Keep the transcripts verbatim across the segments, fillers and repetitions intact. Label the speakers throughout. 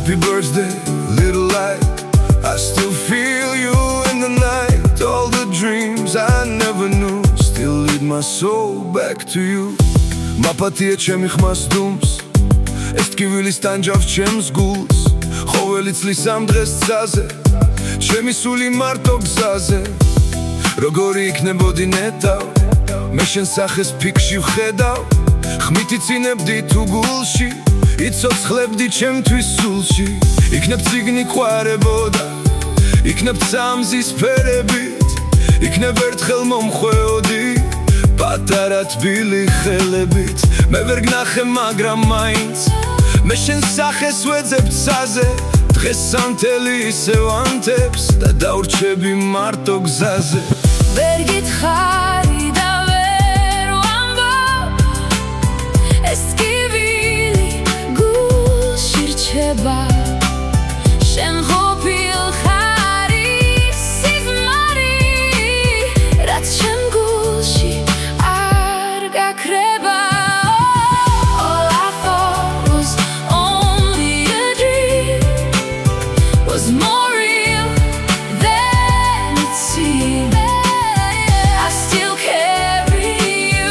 Speaker 1: Happy birthday, little light. I still feel you in the night. All the dreams I never knew still lead my soul back to you. Mapati ჩემი ხმასდუმს ეს ტკივილის ტანჯავს ჩემს გულს. ხოველი წლის ამ დღეს გზაზე, ჩემი სული მარტო გზაზე. როგორი იქნებოდი ნეტავ, მე შენ სახეს ფიქში ვხედავ. ხმითი წინებდი თუ გულში, იცოცხლებდი ჩემთვის სულში. იქნებ წიგნი ყვარებოდა, იქნებ წამზის ფერებით, იქნებ ერთხელ მომხვეოდი პატარა თბილი ხელებით. მე ვერ გნახე მაგრამ მაინც მე შენ სახეს ვეძებ გზაზე. დღეს სანთელი ისევ ანთებს და დავრჩები მარტო გზაზე.
Speaker 2: ვერ გითხარი და ვერ ვამბობ, ეს ტკივილი გულში რჩება. შენ ყოფილ ხარ ის სიზმარი, რაც ჩემ გულში არ გაქრება. All I thought was only a dream, was more real than it seemed. I still carry you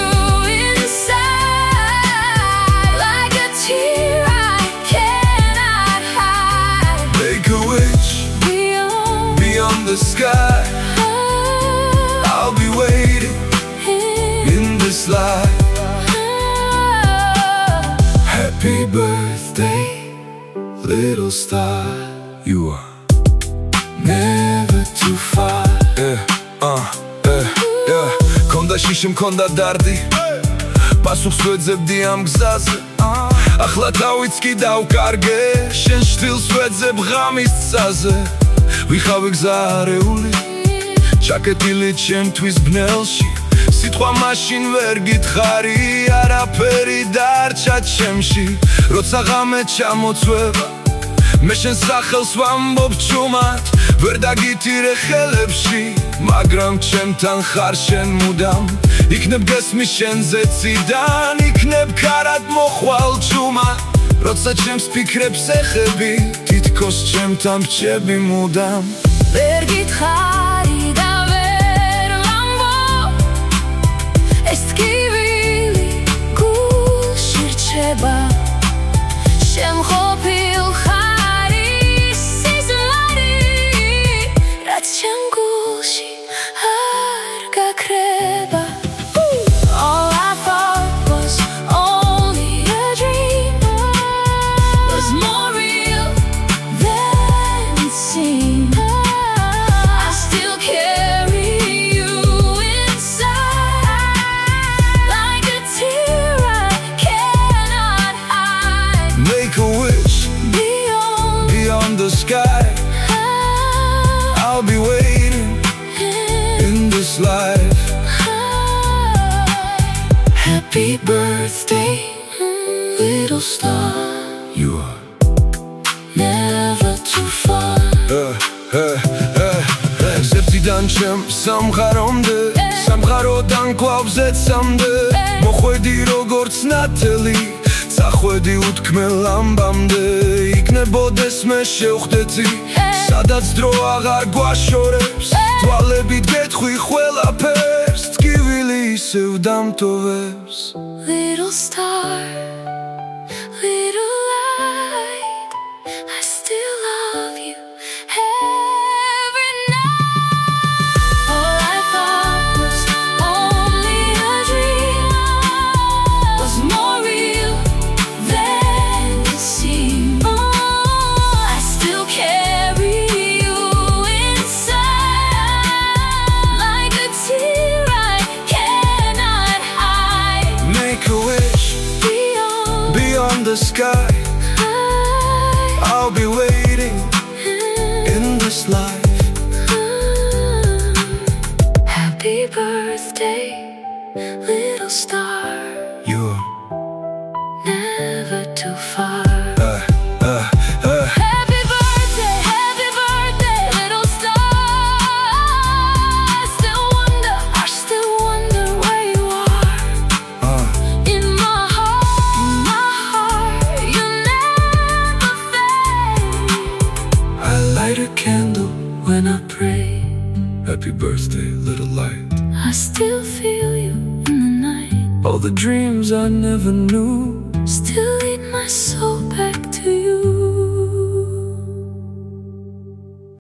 Speaker 2: inside, like a tear I cannot hide.
Speaker 1: Make a wish
Speaker 2: Beyond,
Speaker 1: beyond the sky. I'll be waiting in this life. Happy birthday, little star. You are never too far. Yeah, uh, yeah, yeah. Konda shishim, konda dardi. Pasukh swedzebdi am gzaze. Ახლა თავიც კი დავკარგე, შენ შთილს ვეძებ ღამის გზაზე. ვიხავი გზარეული, ჩაკეტილი ჩემთვის ბნელში. სიტყვა მაშინ ვერ გითხარი, არაფერი დარჩა ჩემში. როცა ღამე ჩამოწვევა, მე შენ სახელს ვამბობ ჩუმად. ვერ დაგითირე ხელებში, მაგრამ ჩემთან ხარ შენ მუდამ. იქნებ გესმის შენზე ციდან, იქნებ ქარად მოხვალ ჩუმად. როცა ჩემს ფიქრებს ეხები, თითქოს ჩემთან რჩები მუდამ.
Speaker 2: ვერ გითხარი და ვერ ვამბობ, ეს ტკივილი გულში რჩება. შენ ყოფილ ხარ ის სიზმარი, რაც ჩემ გულში არ გაქრება. All I thought was only a dream, was more real than it seemed. I still carry you inside, like a tear I cannot hide.
Speaker 1: Make a wish
Speaker 2: Beyond,
Speaker 1: beyond the sky. I'll be waiting in this life.
Speaker 2: Happy birthday, little star.
Speaker 1: You are
Speaker 2: Never too far.
Speaker 1: ზებწიდან ჩემ სამყარომდე, სამყაროდან გვავზეცამდე. მოხვედი როგორც ნათელი, წახვედი უთქმელ ამბამდე. იქნებოდეს მე შევხვდეთი, სადაც დრო აღარ გვაშორებს. თვალებით გეტყვი ყველაფერს, ტკივილი ისევ დამტოვებს.
Speaker 2: Little star, little light, I still love you every night. All I thought was only a dream, was more real than it seemed. I still carry you inside, like a tear I cannot hide.
Speaker 1: Make a wish
Speaker 2: Beyond,
Speaker 1: beyond the sky. I'll be waiting in this life.
Speaker 2: Happy birthday, little star.
Speaker 1: You're
Speaker 2: Never too far.
Speaker 1: uh, uh, uh.
Speaker 2: Happy birthday, happy birthday, little star. I still wonder, I still wonder where you are.
Speaker 1: Uh.
Speaker 2: In my heart, in my heart, you never fade. when I pray.
Speaker 1: Happy birthday, little light.
Speaker 2: I still feel you in the night.
Speaker 1: All the dreams I never knew
Speaker 2: still lead my soul back to you.